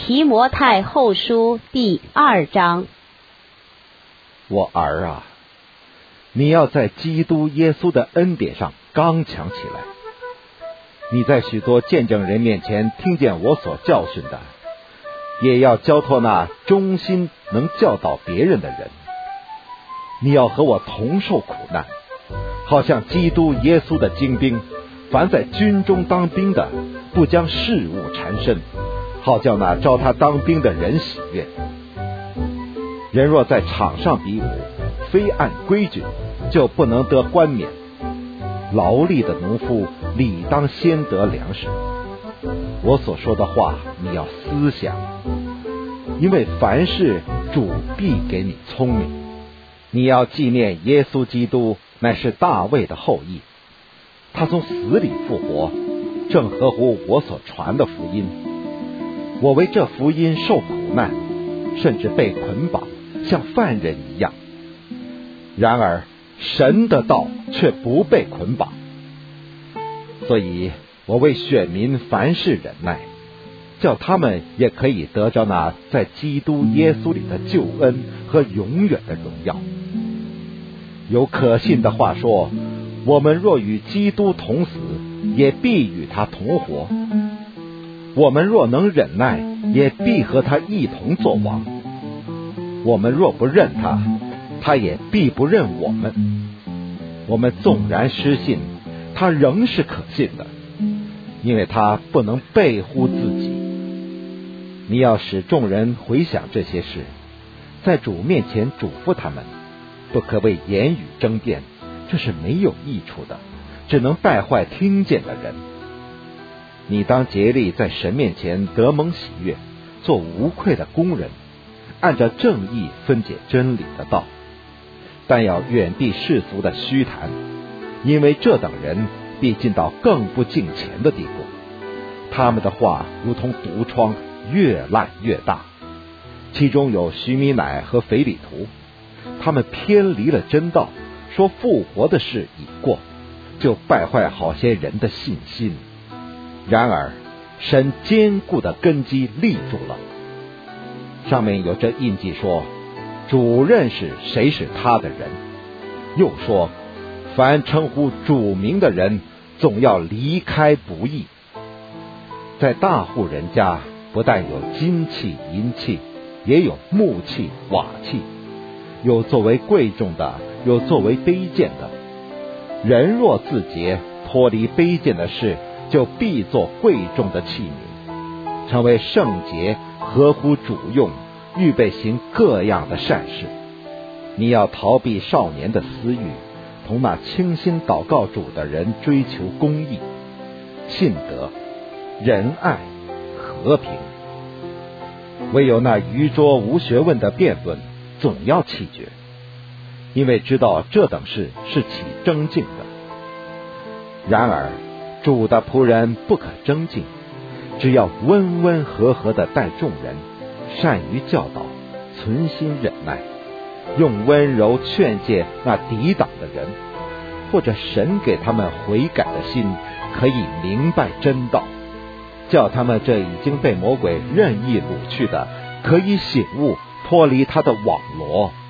提摩太后书第2章。 我儿啊，你要在基督耶稣的恩典上刚强起来。你在许多见证人面前听见我所教训的，也要交托那忠心能教导别人的人。你要和我同受苦难，好像基督耶稣的精兵，凡在军中当兵的，不将事物缠身，好叫那招他当兵的人喜悦。人若在场上比武，非按规矩，就不能得冠冕。劳力的农夫理当先得粮食。我所说的话，你要思想，因为凡事主必给你聪明。你要纪念耶稣基督乃是大卫的后裔，他从死里复活，正合乎我所传的福音。我为这福音受苦难，甚至被捆绑，像犯人一样。然而神的道却不被捆绑。所以我为选民凡事忍耐，叫他们也可以得着那在基督耶稣里的救恩和永远的荣耀。有可信的话说，我们若与基督同死，也必与他同活；我们若能忍耐，也必和他一同作王。我们若不认他，他也必不认我们。我们纵然失信，他仍是可信的，因为他不能背乎自己。你要使众人回想这些事，在主面前嘱咐他们，不可为言语争辩，这是没有益处的，只能败坏听见的人。你当竭力在神面前得蒙喜悦，做无愧的工人，按着正义分解真理的道。但要远避世俗的虚谈，因为这等人必进到更不敬虔的地步。他们的话如同毒疮，越烂越大。其中有许米乃和腓利图，他们偏离了真道，说复活的事已过，就败坏好些人的信心。然而神坚固的根基立住了。上面有这印记说，主认识谁是他的人。又说，凡称呼主名的人，总要离开不义。在大户人家，不但有金器银器，也有木器瓦器，有作为贵重的，有作为卑贱的。人若自洁，脱离卑贱的事，就必做贵重的器皿，成为圣洁，合乎主用，预备行各样的善事。你要逃避少年的私欲，同那倾心祷告主的人追求公义、信德、仁爱、和平。唯有那愚拙无学问的辩论，总要弃绝，因为知道这等事是起争竞的。然而主的仆人不可争竞，只要温温和和地待众人，善于教导，存心忍耐，用温柔劝诫那抵挡的人，或者神给他们悔改的心，可以明白真道，叫他们这已经被魔鬼任意掳去的，可以醒悟，脱离他的网罗。